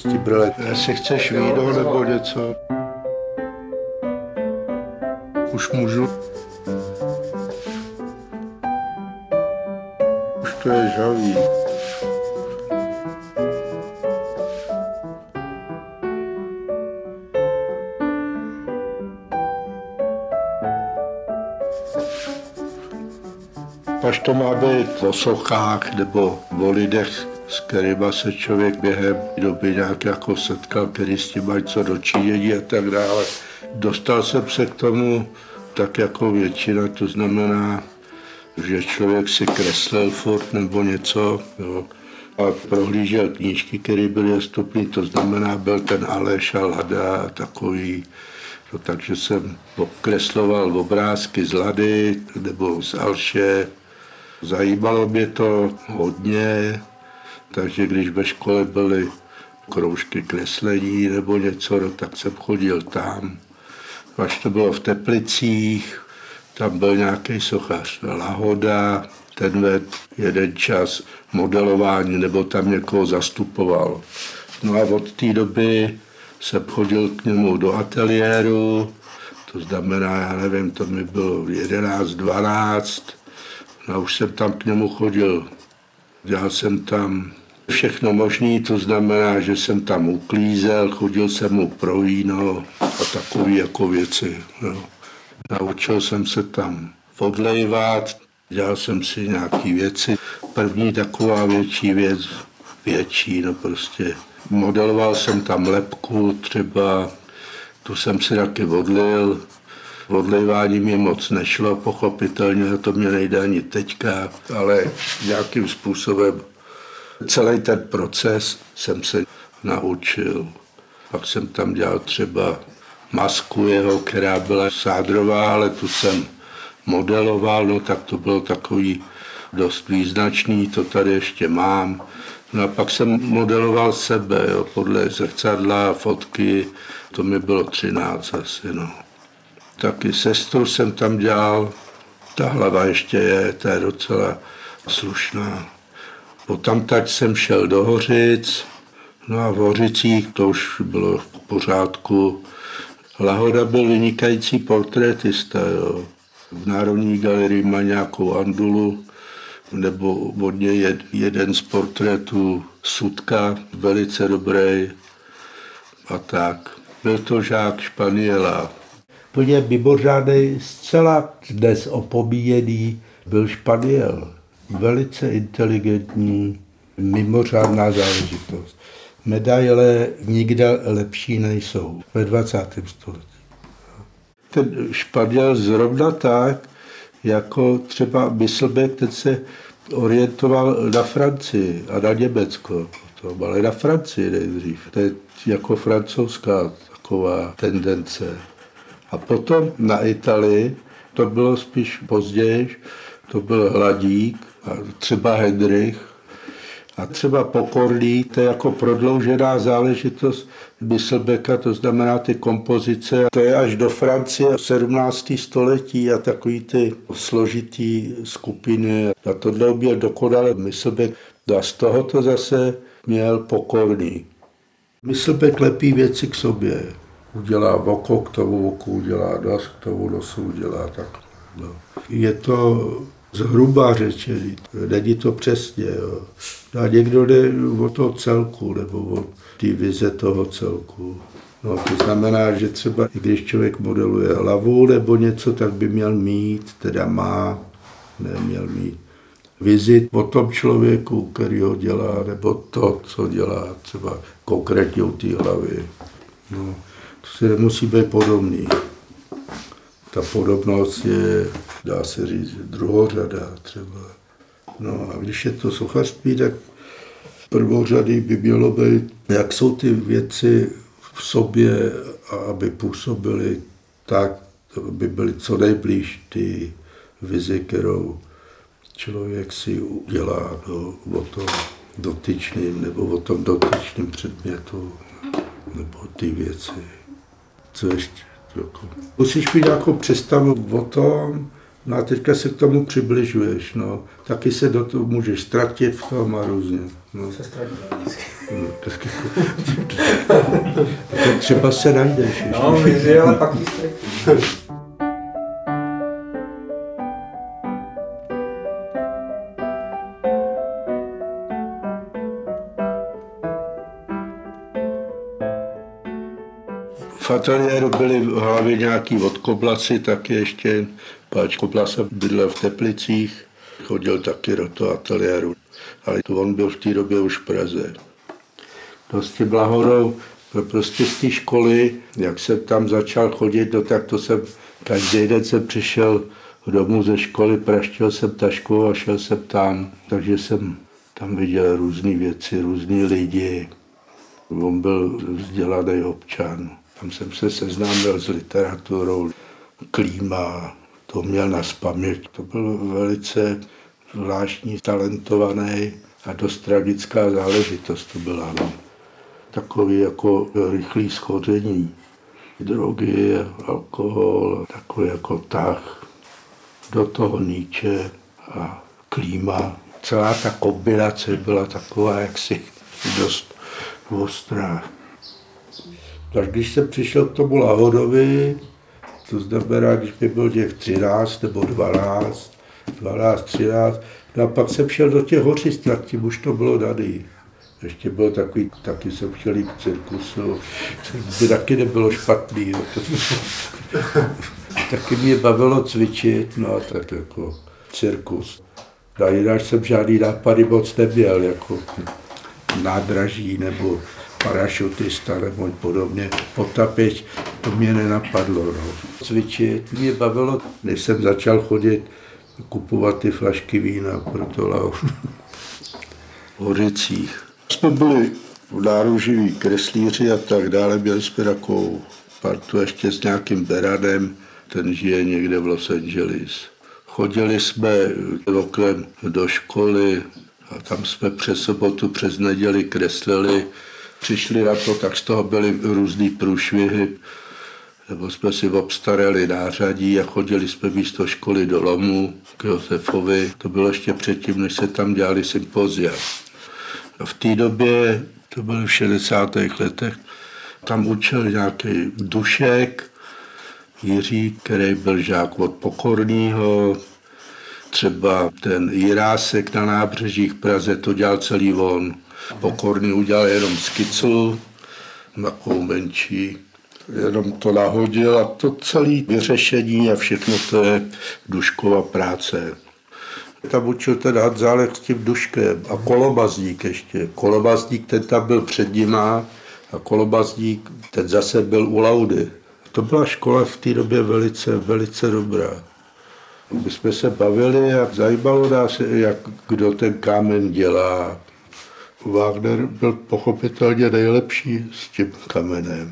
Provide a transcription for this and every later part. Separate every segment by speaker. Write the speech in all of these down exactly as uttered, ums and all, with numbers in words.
Speaker 1: ty brýle. Jestli chceš víno nebo něco. Už můžu. Už to je žhavý. Až to má být o sochách nebo o lidech, s kterýma se člověk během doby nějak jako setkal, který s tím mají co dočinění a tak dále. Dostal jsem se k tomu tak jako většina, to znamená, že člověk si kreslil furt nebo něco, jo, a prohlížel knížky, které byly dostupné, to znamená, byl ten Aleš a Lada a takový. No, takže jsem okresloval obrázky z Lady nebo z Alše. Zajímalo mě to hodně, takže když ve škole byly kroužky kreslení nebo něco, no, tak jsem chodil tam. Až to bylo v Teplicích, tam byl nějaký sochař Lahoda, ten vedl jeden čas modelování nebo tam někoho zastupoval. No a od té doby jsem chodil k němu do ateliéru, to znamená, já nevím, to mi bylo jedenáct, dvanáct, no a už jsem tam k němu chodil. Dělal jsem tam všechno možné, to znamená, že jsem tam uklízel, chodil jsem mu pro víno a takové jako věci. No. Naučil jsem se tam odlejvat, dělal jsem si nějaké věci. První taková větší věc, větší, no prostě. Modeloval jsem tam lepku třeba, tu jsem si taky odlil. Odlejvání mi moc nešlo, pochopitelně, to mě nejde ani teďka, ale nějakým způsobem celý ten proces jsem se naučil. Pak jsem tam dělal třeba masku jeho, která byla sádrová, ale tu jsem modeloval, no tak to bylo takový dost význačný, to tady ještě mám. No a pak jsem modeloval sebe, jo, podle zrcadla, fotky, to mi bylo třináct asi, no. Taky sestru jsem tam dělal, ta hlava ještě je, ta je docela slušná. Potom tak jsem šel do Hořic, no a v Hořicích to už bylo v pořádku. Lahoda byl vynikající portrétista, jo. V Národní galerii má nějakou andulu, nebo od něj jeden z portrétů Sutka, velice dobrý a tak. Byl to žák Španiela. Plně mimořádnej, zcela dnes opomíjený byl Španiel. Velice inteligentní, mimořádná záležitost. Medaile nikde lepší nejsou ve dvacátém století. Ten Španiel zrovna tak, jako třeba Myslbek, ten se orientoval na Francii a na Německo, potom, ale na Francii nejdřív. To je jako francouzská taková tendence. A potom na Itálii, to bylo spíš později, to byl Hladík a třeba Hendrych a třeba Pokorný, to je jako prodloužená záležitost Myslbeka, to znamená ty kompozice. To je až do Francie sedmnáctého století a takový ty složitý skupiny. A tohle byl dokonale Myslbek. A z tohoto zase měl Pokorný. Myslbek lepí věci k sobě. Udělá oko, k tomu oku udělá nos, k tomu nosu udělá tak. No. Je to zhruba řečený, není to přesně. Jo. A někdo jde o toho celku, nebo o té vize toho celku. No, to znamená, že třeba i když člověk modeluje hlavu nebo něco, tak by měl mít, teda má, neměl mít vizi o tom člověku, který ho dělá, nebo to, co dělá, třeba konkrétně u té hlavy. No. To se nemusí být podobný. Ta podobnost je, dá se říct, druhořada třeba. No a když je to sochařství, tak prvořady by mělo být, jak jsou ty věci v sobě, aby působily tak, aby byly co nejblíž ty vizi, kterou člověk si udělá no, o tom dotyčným nebo o tom dotyčným předmětu nebo ty věci. Co ještě? Jako. Musíš mít nějakou představu o tom, no a teďka se k tomu přibližuješ, no. Taky se do toho můžeš ztratit v tom a různě. No.
Speaker 2: Se ztratit.
Speaker 1: To třeba se najdeš.
Speaker 2: No, že ale pak jí ztratí.
Speaker 1: V ateliéru byly v hlavě nějaký odkoblaci, taky ještě, páč Koblas bydlel v Teplicích, chodil taky do toho ateliéru, ale to on byl v té době už v Praze. No s tím Lahodou, prostě z té školy, jak jsem tam začal chodit, no tak to jsem, každý den jsem přišel domů ze školy, praštil jsem tašku a šel jsem tam, takže jsem tam viděl různé věci, různý lidi. On byl vzdělaný občan. Tam jsem se seznámil s literaturou, Klíma, to měl nazpaměť. To byl velice zvláštní, talentovaný a dost tragická záležitost to byla. No. Takový jako rychlý schoření, drogy, alkohol, takový jako tah. Do toho Nietzsche a Klíma. Celá ta kombinace byla taková jaksi dost ostrá. Tak když jsem přišel k tomu Lahodovi, to znamená, když mi byl těch třináct nebo dvanáct, dvanáct, třináct, no a pak jsem šel do těch Hořic, tak tím už to bylo daný. Ještě bylo takový, taky jsem chtěl jít k cirkusu, by taky nebylo špatný. Jo. Taky mě bavilo cvičit, no a tak jako cirkus. A jinak jsem žádný nápady moc neměl, jako nádraží nebo parašutista nebo podobně. Potapeť, to mě nenapadlo. No. Cvičit mě bavilo, než jsem začal chodit kupovat ty flašky vína pro to Lau. V Hořicích. Jsme byli náruživí kreslíři a tak dále, měli jsme takovou partu ještě s nějakým Beranem, ten žije někde v Los Angeles. Chodili jsme oknem do školy a tam jsme přes sobotu, přes neděli kreslili. Přišli na to, tak z toho byly různý průšvihy, nebo jsme si obstarali nářadí a chodili jsme místo školy do Lomu k Josefovi. To bylo ještě předtím, než se tam dělali sympozia. A v té době, to bylo v šedesátých letech, tam učil nějaký Dušek, Jiří, který byl žák od Pokorného, třeba ten Jirásek na Nábřeží v Praze, to dělal celý on. Pokorný udělal jenom skicu, takovou menší, jenom to nahodil a to celé vyřešení a všechno to je Duškova práce. Tam učil ten Hanzálek s tím Duškem a Kolobazník ještě. Kolobazník, ten tam byl před nima a Kolobazník, ten zase byl u Laudy. To byla škola v té době velice, velice dobrá. My jsme se bavili a zajímalo nás, jak kdo ten kámen dělá. Wagner byl pochopitelně nejlepší s tím kamenem.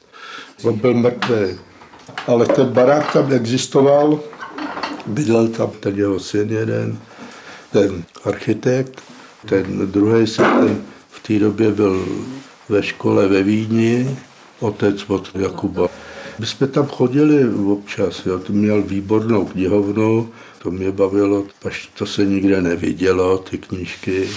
Speaker 1: On byl mrtvý, ale ten barák tam existoval, bydlel tam ten jeho syn jeden, ten architekt, ten druhý syn, ten v té době byl ve škole ve Vídni, otec od Jakuba. My jsme tam chodili občas, jo, to měl výbornou knihovnu, to mě bavilo, až to se nikde nevidělo, ty knížky.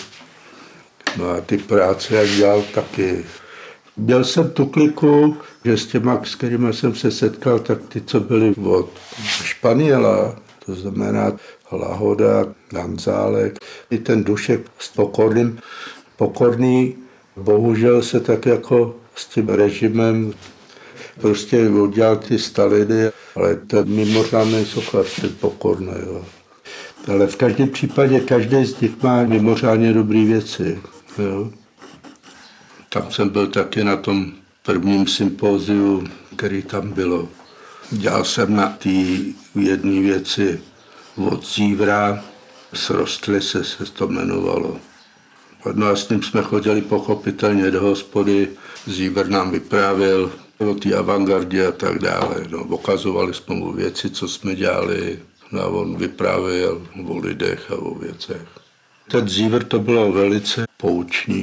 Speaker 1: No a ty práce, jak dělal, taky. Měl jsem tu kliku, že s těma, s kterými jsem se setkal, tak ty, co byli od Španěla, to znamená Lahoda, Hanzálek, i ten Dušek s Pokorným. Pokorný bohužel se tak jako s tím režimem prostě udělal ty Staliny, ale to je mimořádný sochař, ten Pokorný. Jo. Ale v každém případě každý z nich má mimořádně dobré věci. Jo. Tam jsem byl taky na tom prvním sympóziu, který tam bylo. Dělal jsem na té jedné věci od Zívra, Srostly se, se to jmenovalo. No a s ním jsme chodili pochopitelně do hospody, Zívr nám vyprávěl o té avantgardě a tak dále. No, ukazovali jsme mu věci, co jsme dělali, no a on vyprávěl o lidech a o věcech. Ten Zívr to bylo velice poučný.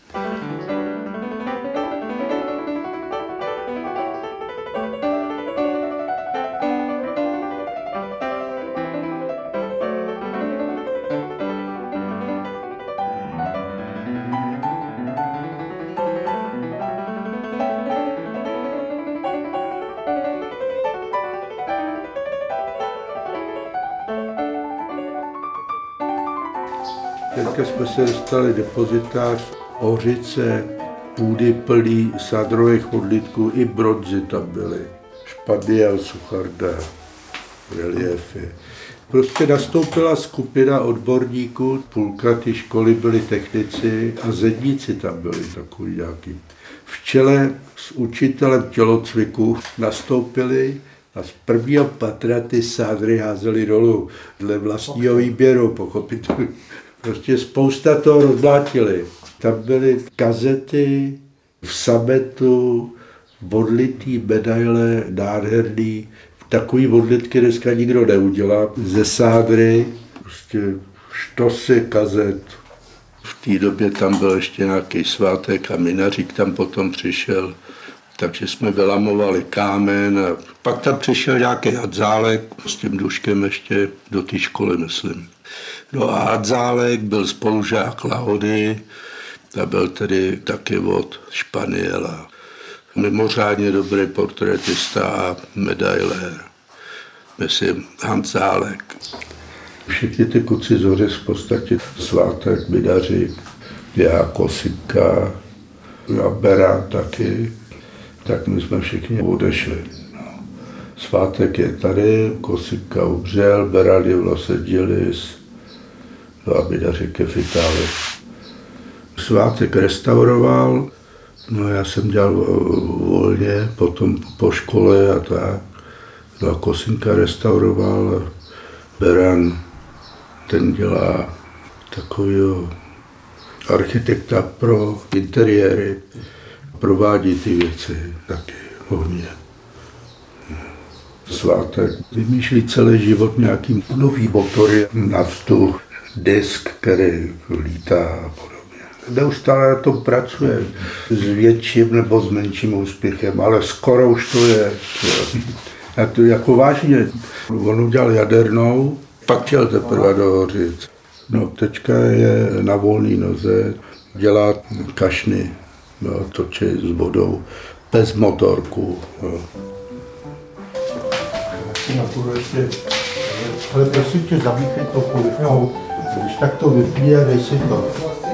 Speaker 1: Teďka jsme se dostali depozitář, Hořice, půdy plný sádrových odlitků, i bronzy tam byly. Špadiel, Sucharda, reliéfy. Prostě nastoupila skupina odborníků, půlka té školy byli technici a zedníci tam byli takový nějaký. V čele s učitelem tělocviku nastoupili a z prvního patra ty sádry házeli dolů dle vlastního výběru, pochopitelně. Prostě spousta toho rozmlátili. Tam byly kazety v sametu, odlitý medaile, nádherný. Takový odlitky dneska nikdo neudělá. Ze sádry, prostě štosy kazet. V té době tam byl ještě nějaký svátek a Minařík tam potom přišel. Takže jsme vylamovali kámen a pak tam přišel nějaký Hadzálek s tím Duškem ještě do té školy, myslím. No a Hadzálek byl spolužák Lahody, a byl tedy taky od Španiela. Mimořádně dobrý portrétista a medailér. Myslím, Hanzálek. Všichni ty kluci z Hořic v podstatě Svátek, Minařík, já, Kosinka, a Beran taky, tak my jsme všichni odešli. No. Svátek je tady, Kosinka umřel, Beran je v Los Angeles, no a Minařík je v Itálii. Svátek restauroval, no já jsem dělal volně, potom po škole a tak. No a Kosinka restauroval, Beran, ten dělá takovýho architekta pro interiéry, provádí ty věci taky hodně. Svátek vymýšlí celý život nějaký nový motory, naftu, disk, který lítá a podobně. Neustále na tom pracuje s větším nebo s menším úspěchem, ale skoro už to je. A to jako vážně. On udělal jadernou, pak chtěl teprve do Hořic. No teďka je na volné noze, dělá kašny, no, točí s vodou, bez motorku. No.
Speaker 3: Ale prosím tě, zamíchej to polivkou, když tak to vypí a dej si to.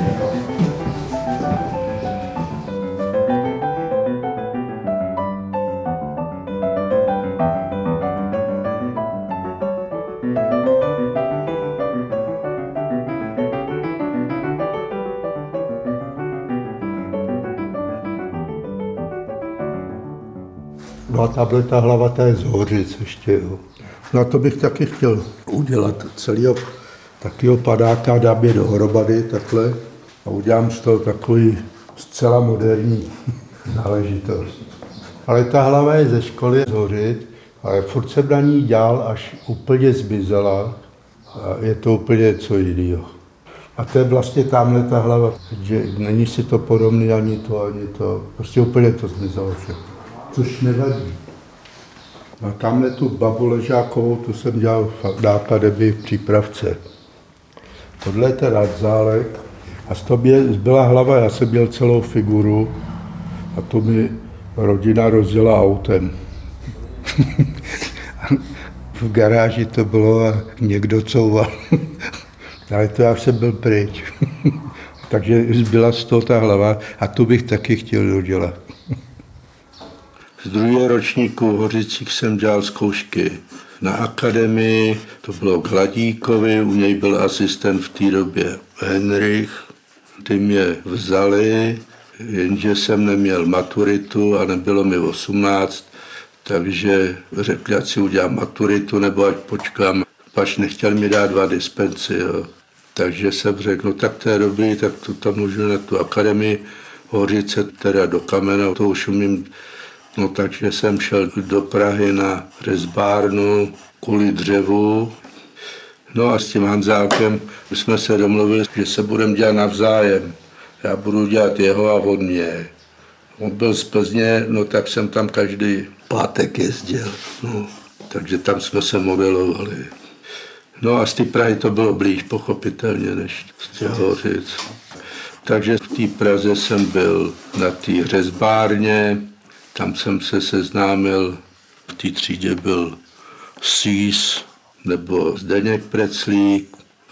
Speaker 3: No a tahle ta hlava, ta je z Hořic ještě, jo.
Speaker 1: No a to bych taky chtěl udělat celého takového padáka, dám je dohromady takhle a udělám z toho takový zcela moderní záležitost. Ale ta hlava je ze školy z Hořic, ale furt jsem na ní dělal, až úplně zmizela a je to úplně něco jiného. A to je vlastně tamhle ta hlava, že není si to podobný ani to, ani to, prostě úplně to zmizelo všechno. Což nevadí. A tamhle tu babu Ležákovou, tu jsem dělal na akademii v přípravce. Tohle je ten Hadzálek a z toho byla hlava, já jsem měl celou figuru a to mi rodina rozjela autem. V garáži to bylo a někdo couval. Ale to já už jsem byl pryč. Takže zbyla z toho ta hlava a tu bych taky chtěl dodělat. Z druhého ročníku v Hořicích jsem dělal zkoušky na akademii, to bylo k Hladíkovi, u něj byl asistent v té době Henrich, ty mě vzali, jenže jsem neměl maturitu a nebylo mi osmnáct, takže řekli, ať si udělám maturitu nebo ať počkám, až nechtěl mi dát dva dispenci. Jo. Takže jsem řekl, no tak to je dobrý, tak to tam můžu na tu akademii Hořice, teda do Kamena, to už umím. No takže jsem šel do Prahy na rezbárnu kvůli dřevu. No a s tím Hanzálkem jsme se domluvili, že se budeme dělat navzájem. Já budu dělat jeho a on mě. On byl z Plzně, no tak jsem tam každý pátek jezdil. No, takže tam jsme se modelovali. No a z té Prahy to bylo blíž, pochopitelně, než z těch Hořic. Takže v té Praze jsem byl na té řezbárně, tam jsem se seznámil, v té třídě byl Sís nebo Zdeněk Preclík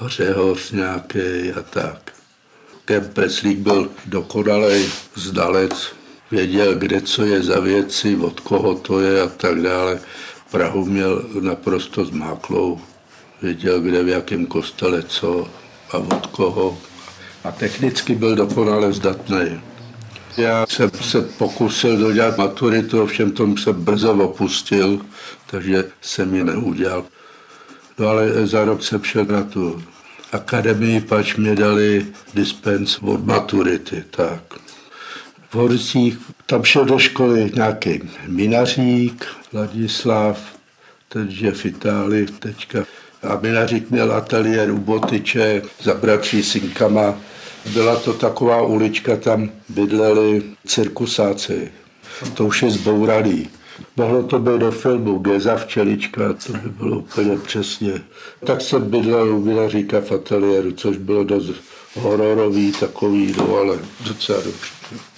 Speaker 1: hřehoř nějaký a tak. Ten Peslík byl dokonalej zdalec, věděl, kde co je za věci, od koho to je a tak dále. Prahu měl naprosto zmáklou, věděl, kde v jakém kostele co a od koho. A technicky byl dokonale zdatný. Já jsem se pokusil dodělat maturitu, ovšem tomu jsem brzo opustil, takže jsem ji neudělal. No ale za rok jsem šel na tu akademii, pač mě dali dispens od maturity. Tak. V Horicích tam šel do školy nějaký Minařík, Ladislav, ten žije v Itálii teďka. A Minařík měl ateliér u Botyče za bratří Synkama. Byla to taková ulička, tam bydleli cirkusáci. To už je zbouraný. Mohlo to být do filmu Geza Včelička, to by bylo úplně přesně. Tak jsem bydlel u Minaříka v ateliéru, což bylo dost hororový takový, no ale docela dobře.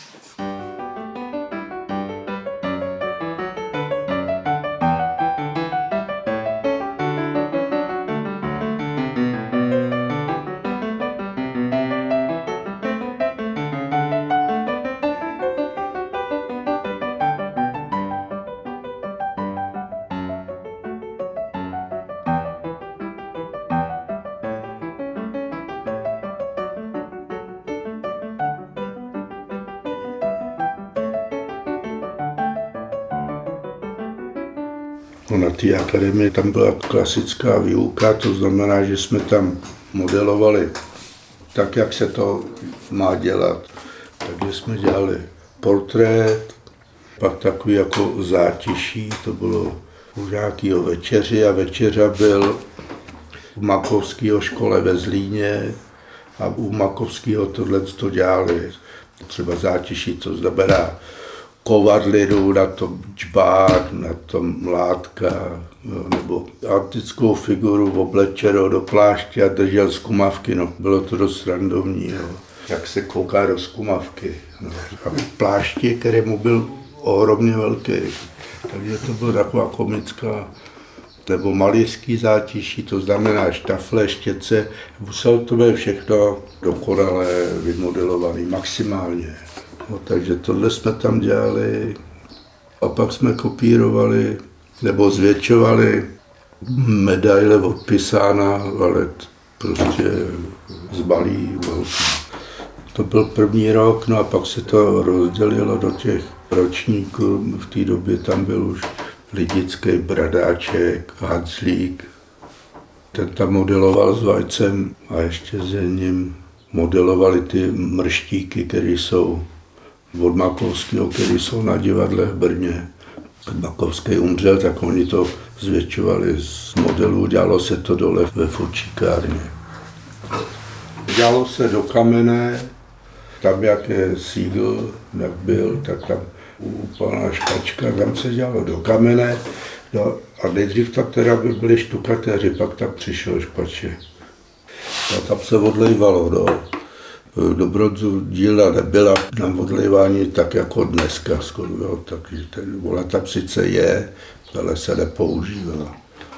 Speaker 1: No, na té akademii tam byla klasická výuka, to znamená, že jsme tam modelovali tak, jak se to má dělat. Takže jsme dělali portrét, pak takový jako zátiší, to bylo u nějakého večeři a večeře byl u Makovského škole ve Zlíně a u Makovského tohle to dělali. Třeba zátiší, to znamená kovadlinu, na tom čbák, na tom mládka, no, nebo antickou figuru oblečenou do pláště a držel zkumavky. No. Bylo to dost randovní, no. Jak se kouká do zkumavky. No. A pláště, který mu byl ohromně velký. Takže to byla taková komická, nebo malířský zátiší, to znamená štafle, štětce. Muselo to být všechno dokonale vymodelované, maximálně. No, takže tohle jsme tam dělali a pak jsme kopírovali nebo zvětšovali medaile od Pisána, ale prostě zbalí velký. To byl první rok, no a pak se to rozdělilo do těch ročníků. V té době tam byl už Lidický, Bradáček, Hanzlík. Ten tam modeloval s Vajcem a ještě s ním modelovali ty mrštíky, které jsou od Makovského, který jsou na divadle v Brně. Makovský umřel, tak oni to zvětšovali z modelů, dělalo se to dole ve fučíkárně. Dělalo se do kamene, tam jak je sígl, jak byl, tak tam u pana Špačka, tam se dělalo do kamene. No, a nejdřív tam teda by byli štukatéři, pak tam přišel Špaček. A tam se odlejvalo, no. Do bronzu dílna nebyla na odlejvání tak jako dneska skoro, jo, takže ten vola tam sice je, ale se nepoužívá.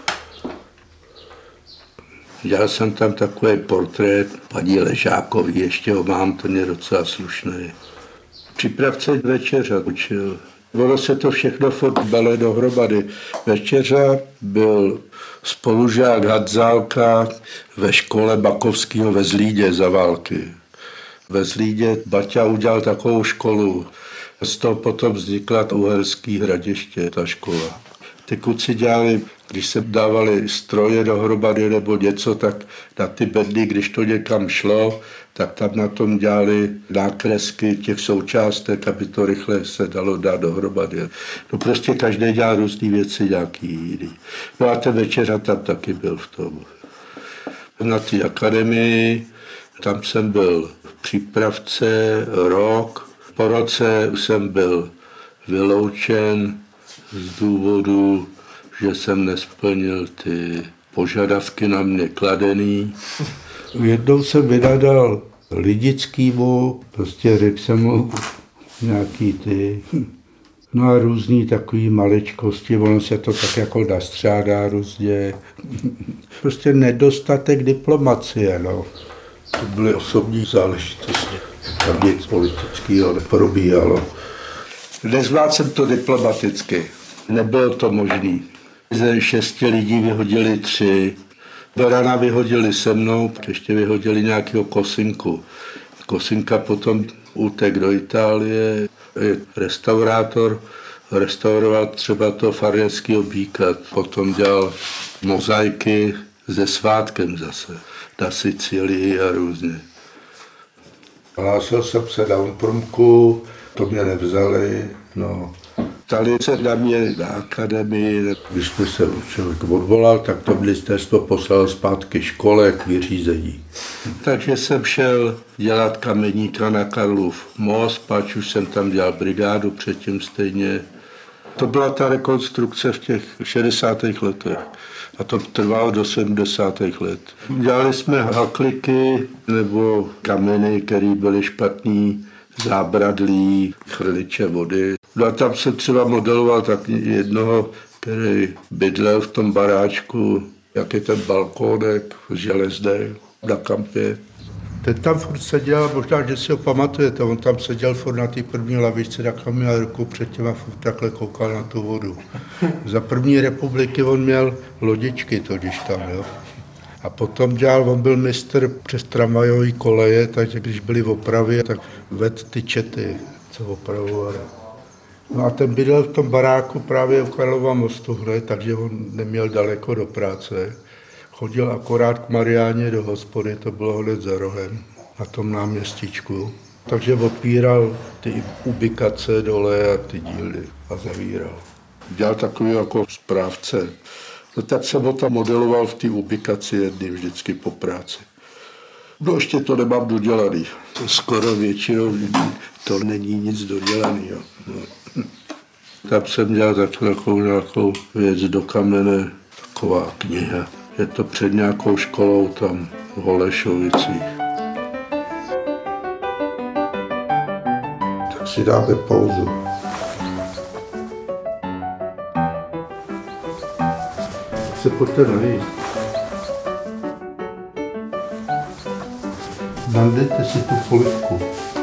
Speaker 1: Dělal jsem tam takový portrét paní Ležákový, ještě ho mám, ten je docela slušný. Připravce večeře učil. Ono se to všechno furt bale dohromady. Večeře byl spolužák Hadzálka ve škole Makovského ve Zlíně za války. Ve Zlíně Baťa udělal takovou školu. Z toho potom vznikla Uherský Hradiště, ta škola. Ty kluci dělali, když se dávali stroje dohromady nebo něco, tak na ty bedny, když to někam šlo, tak tam na tom dělali nákresky těch součástek, aby to rychle se dalo dát dohromady. No prostě každý dělal různý věci, nějaký jiný. No a ten večera tam taky byl v tom. Na té akademii, tam jsem byl v přípravce rok. Po roce jsem byl vyloučen z důvodu, že jsem nesplnil ty požadavky na mě kladený. Jednou jsem vynadal Lidickýmu, prostě řekl jsem mu nějaký ty No a různý takový maličkosti, ono se to tak jako nastřádá různě. Prostě nedostatek diplomacie, no. To byly osobní záležitosti. Tam nic politického neprobíhalo. Nezvládl jsem to diplomaticky. Nebylo to možné. Ze šesti lidí vyhodili tři. Berana vyhodili se mnou, ještě vyhodili nějakého Kosinku. Kosinka potom utek do Itálie, je restaurátor, restauroval třeba to Farjenského býka, potom dělal mozaiky se svátkem zase, na Sicílii a různě. Hlásil jsem se na Umprumku, to mě nevzali, no. Ptali se na mě na akademii, když jsme se člověk odvolal, tak to ministerstvo poslalo zpátky škole k vyřízení. Takže jsem šel dělat kameníka na Karlův most, pač už jsem tam dělal brigádu předtím stejně. To byla ta rekonstrukce v těch šedesátých letech a to trvalo do sedmdesátých let. Dělali jsme hakliky nebo kameny, které byly špatný, zábradlí, chrliče vody. No a tam jsem třeba modeloval tak jednoho, který bydlel v tom baráčku, jak je ten balkónek železný na kampě. Ten tam furt seděl, možná, že si ho pamatujete, on tam seděl furt na té první lavičce, takhle měl ruku před těma, furt takhle koukal na tu vodu. Za první republiky on měl lodičky totiž tam, jo. A potom dělal, on byl mistr přes tramvajové koleje, takže když byly v opravě, tak vedl ty čety, co opravovali. No a ten bydlel v tom baráku právě u Karlova mostu hned, takže on neměl daleko do práce. Chodil akorát k Mariáně do hospody, to bylo hned za rohem, na tom náměstíčku. Takže opíral ty ubikace dole a ty díly a zavíral. Dělal takový jako správce. No tak jsem ho tam modeloval v té ubikaci jedný vždycky po práci. No ještě to nemám dodělaný. Skoro většinou to není nic dodělaného. No. Tam jsem dělal takovou nějakou věc do kamene, taková kniha. Je to před nějakou školou tam v Holešovicích.
Speaker 3: Tak si dáme pauzu.
Speaker 1: Se pojďte najíst.
Speaker 3: Nandejte si tu polivku.